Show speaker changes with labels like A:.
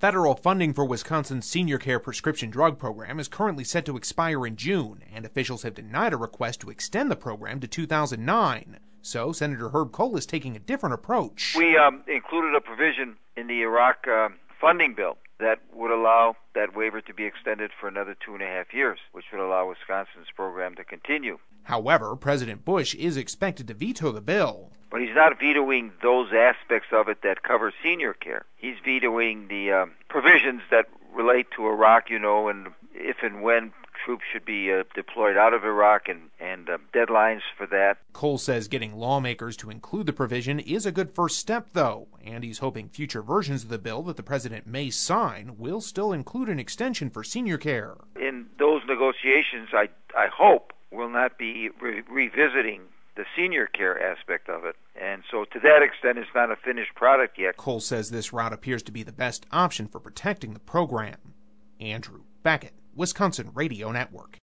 A: Federal funding for Wisconsin's senior care prescription drug program is currently set to expire in June, and officials have denied a request to extend the program to 2009. So Senator Herb Kohl is taking a different approach.
B: We included a provision in the Iraq funding bill that would allow that waiver to be extended for another 2.5 years, which would allow Wisconsin's program to continue.
A: However, President Bush is expected to veto the bill.
B: But he's not vetoing those aspects of it that cover senior care. He's vetoing the provisions that relate to Iraq, and if and when troops should be deployed out of Iraq and deadlines for that.
A: Kohl says getting lawmakers to include the provision is a good first step, though, and he's hoping future versions of the bill that the president may sign will still include an extension for senior care.
B: In those negotiations, I hope we'll not be revisiting the senior care aspect of it. And so to that extent, it's not a finished product yet.
A: Kohl says this route appears to be the best option for protecting the program. Andrew Beckett, Wisconsin Radio Network.